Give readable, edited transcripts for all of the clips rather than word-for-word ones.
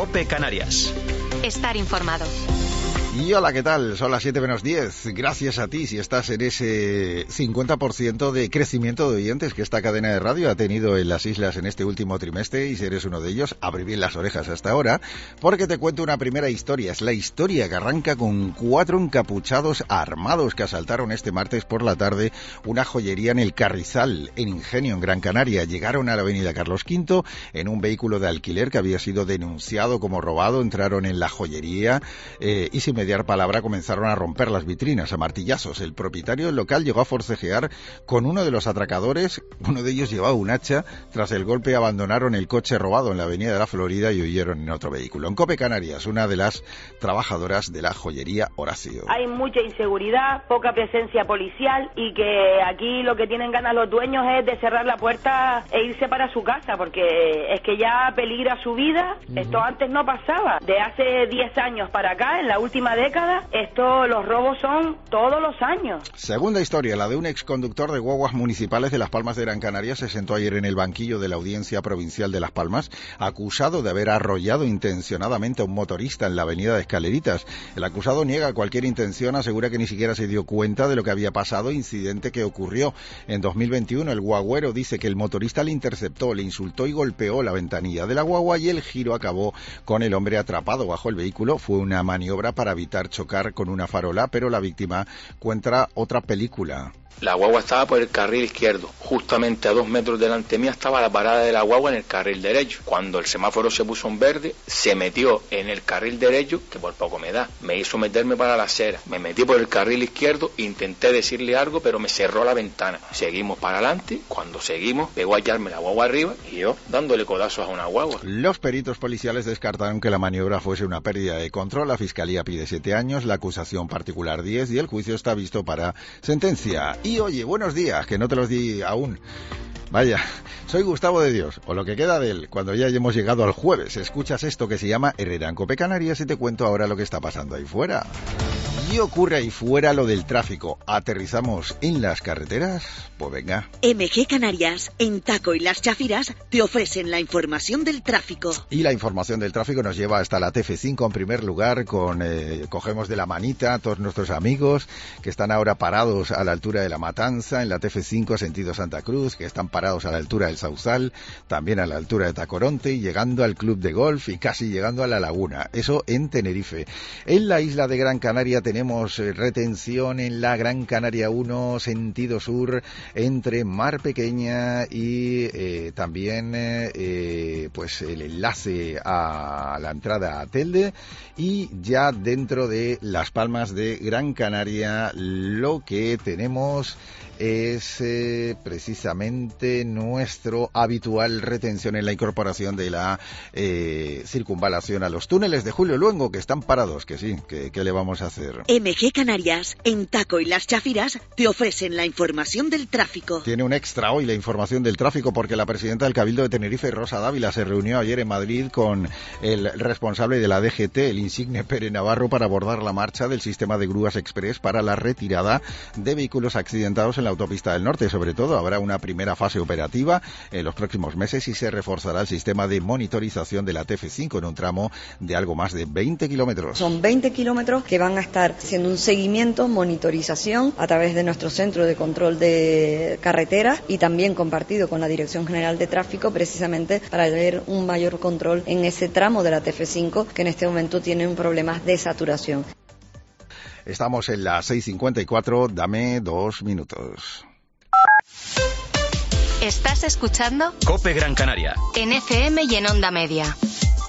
COPE Canarias. Estar informado. Y hola, ¿qué tal? Son las 7:10. Gracias a ti si estás en ese 50% de crecimiento de oyentes que esta cadena de radio ha tenido en las islas en este último trimestre, y si eres uno de ellos, abre bien las orejas hasta ahora, porque te cuento una primera historia. Es la historia que arranca con 4 encapuchados armados que asaltaron este martes por la tarde una joyería en el Carrizal, en Ingenio, en Gran Canaria. Llegaron a la avenida Carlos V en un vehículo de alquiler que había sido denunciado como robado, entraron en la joyería y sin mediar palabra comenzaron a romper las vitrinas a martillazos. El propietario del local llegó a forcejear con uno de los atracadores. Uno de ellos llevaba un hacha. Tras el golpe abandonaron el coche robado en la avenida de la Florida y huyeron en otro vehículo. En COPE Canarias, una de las trabajadoras de la joyería Horacio. Hay mucha inseguridad, poca presencia policial, y que aquí lo que tienen ganas los dueños es de cerrar la puerta e irse para su casa, porque es que ya peligra su vida. Esto antes no pasaba. De hace 10 años para acá, en la última década, los robos son todos los años. Segunda historia, la de un exconductor de guaguas municipales de Las Palmas de Gran Canaria. Se sentó ayer en el banquillo de la Audiencia Provincial de Las Palmas, acusado de haber arrollado intencionadamente a un motorista en la avenida de Escaleritas. El acusado niega cualquier intención, asegura que ni siquiera se dio cuenta de lo que había pasado, incidente que ocurrió en 2021. El guagüero dice que el motorista le interceptó, le insultó y golpeó la ventanilla de la guagua, y el giro acabó con el hombre atrapado bajo el vehículo. Fue una maniobra para evitar chocar con una farola, pero la víctima cuenta otra película. La guagua estaba por el carril izquierdo. Justamente a 2 metros delante mía estaba la parada de la guagua en el carril derecho. Cuando el semáforo se puso en verde, se metió en el carril derecho, que por poco me da. Me hizo meterme para la acera. Me metí por el carril izquierdo, intenté decirle algo, pero me cerró la ventana. Seguimos para adelante. Cuando seguimos, pegó a echarme la guagua arriba y yo dándole codazos a una guagua. Los peritos policiales descartaron que la maniobra fuese una pérdida de control. La Fiscalía pide 7 años, la acusación particular 10, y el juicio está visto para sentencia. Y oye, buenos días, que no te los di aún. Vaya, soy Gustavo de Dios, o lo que queda de él, cuando ya hemos llegado al jueves. Escuchas esto que se llama Herrera en COPE Canarias y te cuento ahora lo que está pasando ahí fuera. Y ocurre ahí fuera lo del tráfico. ¿Aterrizamos en las carreteras? Pues venga. MG Canarias, en Taco y Las Chafiras, te ofrecen la información del tráfico. Y la información del tráfico nos lleva hasta la TF5 en primer lugar, cogemos de la manita a todos nuestros amigos que están ahora parados a la altura de La Matanza, en la TF5 sentido Santa Cruz, que están parados a la altura del Sauzal, también a la altura de Tacoronte, y llegando al club de golf y casi llegando a La Laguna. Eso en Tenerife. En la isla de Gran Canaria tenemos retención en la Gran Canaria 1, sentido sur, entre Mar Pequeña y también pues el enlace a la entrada a Telde, y ya dentro de Las Palmas de Gran Canaria lo que tenemos es precisamente nuestro habitual retención en la incorporación de la circunvalación a los túneles de Julio Luengo, que están parados, que sí, ¿qué le vamos a hacer? MG Canarias, en Taco y Las Chafiras, te ofrecen la información del tráfico. Tiene un extra hoy la información del tráfico, porque la presidenta del Cabildo de Tenerife, Rosa Dávila, se reunió ayer en Madrid con el responsable de la DGT, el insigne Pere Navarro, para abordar la marcha del sistema de grúas express para la retirada de vehículos accidentados en la autopista del norte. Sobre todo habrá una primera fase operativa en los próximos meses y se reforzará el sistema de monitorización de la TF5 en un tramo de algo más de 20 kilómetros. Son 20 kilómetros que van a estar haciendo un seguimiento, monitorización a través de nuestro centro de control de carreteras, y también compartido con la Dirección General de Tráfico, precisamente para ver un mayor control en ese tramo de la TF5 que en este momento tiene un problema de saturación. Estamos en las 6:54, dame 2 minutos. Estás escuchando COPE Gran Canaria, en FM y en Onda Media.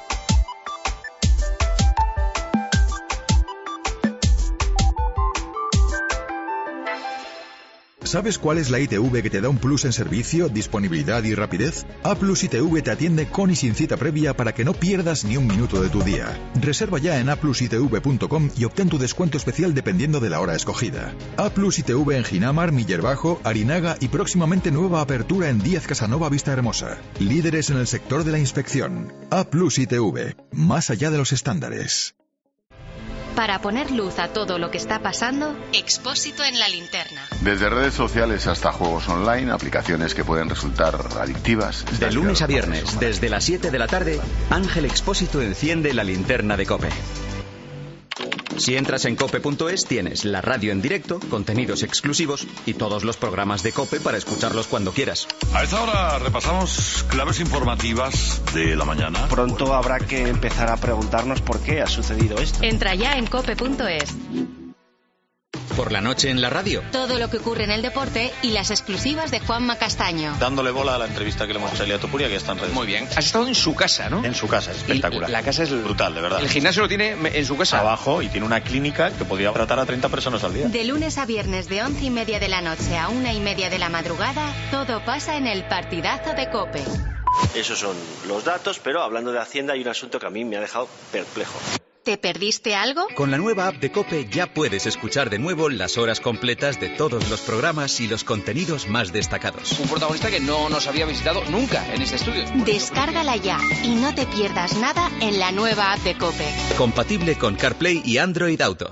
¿Sabes cuál es la ITV que te da un plus en servicio, disponibilidad y rapidez? A Plus ITV te atiende con y sin cita previa para que no pierdas ni un minuto de tu día. Reserva ya en aplusitv.com y obtén tu descuento especial dependiendo de la hora escogida. A Plus ITV en Ginamar, Miller Bajo, Arinaga y próximamente nueva apertura en Díaz Casanova Vista Hermosa. Líderes en el sector de la inspección. A Plus ITV, más allá de los estándares. Para poner luz a todo lo que está pasando, Expósito en la linterna. Desde redes sociales hasta juegos online, aplicaciones que pueden resultar adictivas. De lunes a viernes, desde las 7 de la tarde, Ángel Expósito enciende la linterna de COPE. Si entras en cope.es tienes la radio en directo, contenidos exclusivos y todos los programas de COPE para escucharlos cuando quieras. A esta hora repasamos claves informativas de la mañana. Pronto habrá que empezar a preguntarnos por qué ha sucedido esto. Entra ya en cope.es. Por la noche en la radio. Todo lo que ocurre en el deporte y las exclusivas de Juanma Castaño. Dándole bola a la entrevista que le hemos hecho a Elia Topuria, que está en redes. Muy bien. Has estado en su casa, ¿no? En su casa, es espectacular. La casa es brutal, de verdad. El gimnasio lo tiene en su casa. Abajo, y tiene una clínica que podría tratar a 30 personas al día. De lunes a viernes de 11:30 de la noche a 1:30 de la madrugada, todo pasa en el partidazo de COPE. Esos son los datos, pero hablando de Hacienda hay un asunto que a mí me ha dejado perplejo. ¿Te perdiste algo? Con la nueva app de COPE ya puedes escuchar de nuevo las horas completas de todos los programas y los contenidos más destacados. Un protagonista que no nos había visitado nunca en este estudio. Descárgala ya y no te pierdas nada en la nueva app de COPE. Compatible con CarPlay y Android Auto.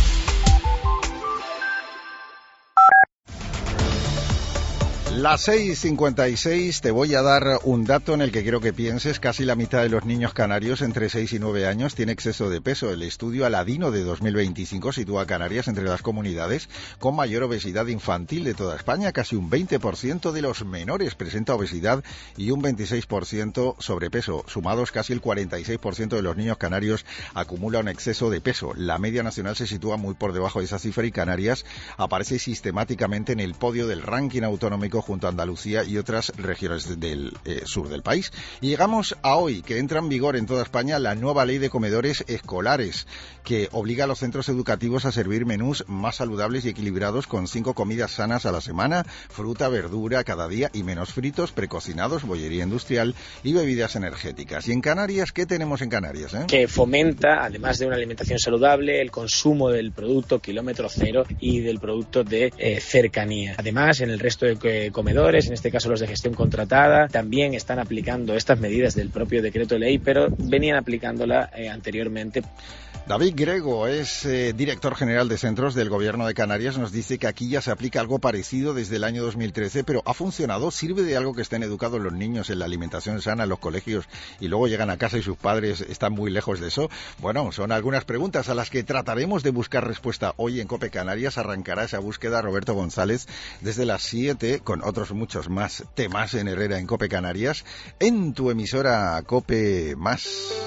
Las 6:56, te voy a dar un dato en el que quiero que pienses. Casi la mitad de los niños canarios entre 6 y 9 años tiene exceso de peso. El estudio Aladino de 2025 sitúa a Canarias entre las comunidades con mayor obesidad infantil de toda España. Casi un 20% de los menores presenta obesidad y un 26% sobrepeso. Sumados, casi el 46% de los niños canarios acumula un exceso de peso. La media nacional se sitúa muy por debajo de esa cifra y Canarias aparece sistemáticamente en el podio del ranking autonómico junto a Andalucía y otras regiones del sur del país. Y llegamos a hoy, que entra en vigor en toda España la nueva ley de comedores escolares, que obliga a los centros educativos a servir menús más saludables y equilibrados con 5 comidas sanas a la semana, fruta, verdura cada día y menos fritos, precocinados, bollería industrial y bebidas energéticas. ¿Y en Canarias qué tenemos en Canarias? Que fomenta, además de una alimentación saludable, el consumo del producto kilómetro cero y del producto de cercanía. Además, en el resto de comedores, en este caso los de gestión contratada, también están aplicando estas medidas del propio decreto ley, pero venían aplicándola anteriormente. David Grego es director general de centros del Gobierno de Canarias. Nos dice que aquí ya se aplica algo parecido desde el año 2013, pero ¿ha funcionado? ¿Sirve de algo que estén educados los niños en la alimentación sana en los colegios y luego llegan a casa y sus padres están muy lejos de eso? Bueno, son algunas preguntas a las que trataremos de buscar respuesta. Hoy en COPE Canarias arrancará esa búsqueda Roberto González desde las 7 con otros muchos más temas en Herrera en COPE Canarias, en tu emisora COPE Más.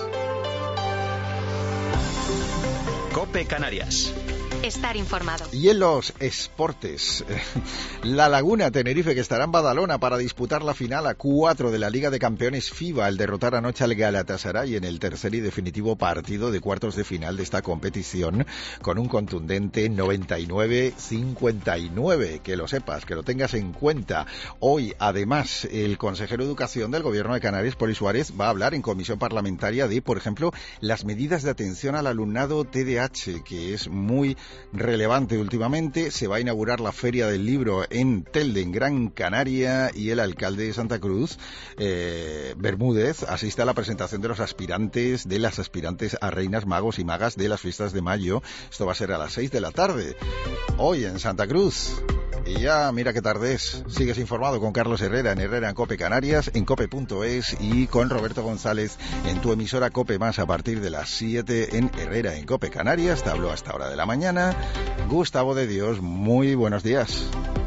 COPE Canarias. Estar informado. Y en los esportes, la Laguna Tenerife, que estará en Badalona para disputar la final a 4 de la Liga de Campeones FIBA al derrotar anoche al Galatasaray en el tercer y definitivo partido de cuartos de final de esta competición con un contundente 99-59. Que lo sepas, que lo tengas en cuenta. Hoy, además, el consejero de Educación del Gobierno de Canarias, Poli Suárez, va a hablar en comisión parlamentaria de, por ejemplo, las medidas de atención al alumnado TDAH, que es muy relevante últimamente. Se va a inaugurar la Feria del Libro en Telde, en Gran Canaria, y el alcalde de Santa Cruz, Bermúdez, asiste a la presentación de las aspirantes a reinas, magos y magas de las fiestas de mayo. Esto va a ser a las 6 de la tarde, hoy en Santa Cruz. Y ya, mira qué tarde es. Sigues informado con Carlos Herrera en COPE Canarias, en cope.es, y con Roberto González en tu emisora COPE Más a partir de las 7 en Herrera en COPE Canarias. Te hablo hasta hora de la mañana Gustavo de Dios. Muy buenos días.